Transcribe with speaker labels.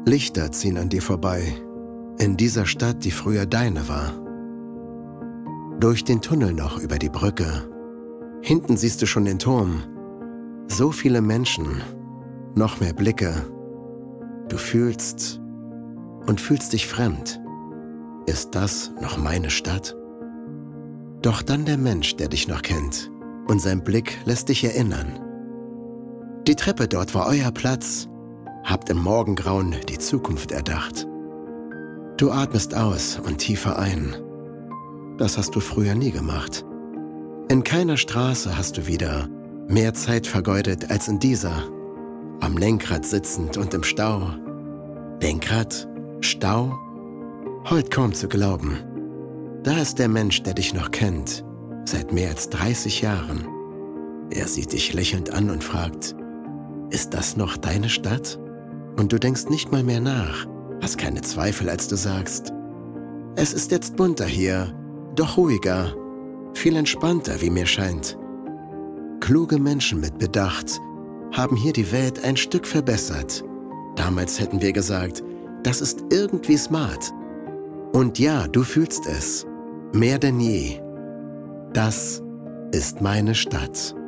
Speaker 1: Lichter ziehen an dir vorbei, in dieser Stadt, die früher deine war. Durch den Tunnel noch über die Brücke. Hinten siehst du schon den Turm. So viele Menschen, noch mehr Blicke. Du fühlst dich fremd. Ist das noch meine Stadt? Doch dann der Mensch, der dich noch kennt, und sein Blick lässt dich erinnern. Die Treppe dort war euer Platz. Habt im Morgengrauen die Zukunft erdacht. Du atmest aus und tiefer ein. Das hast du früher nie gemacht. In keiner Straße hast du wieder mehr Zeit vergeudet als in dieser. Am Lenkrad sitzend und im Stau. Lenkrad? Stau? Heut kaum zu glauben. Da ist der Mensch, der dich noch kennt, seit mehr als 30 Jahren. Er sieht dich lächelnd an und fragt, ist das noch deine Stadt? Und du denkst nicht mal mehr nach, hast keine Zweifel, als du sagst, es ist jetzt bunter hier, doch ruhiger, viel entspannter, wie mir scheint. Kluge Menschen mit Bedacht haben hier die Welt ein Stück verbessert. Damals hätten wir gesagt, das ist irgendwie smart. Und ja, du fühlst es, mehr denn je. Das ist meine Stadt.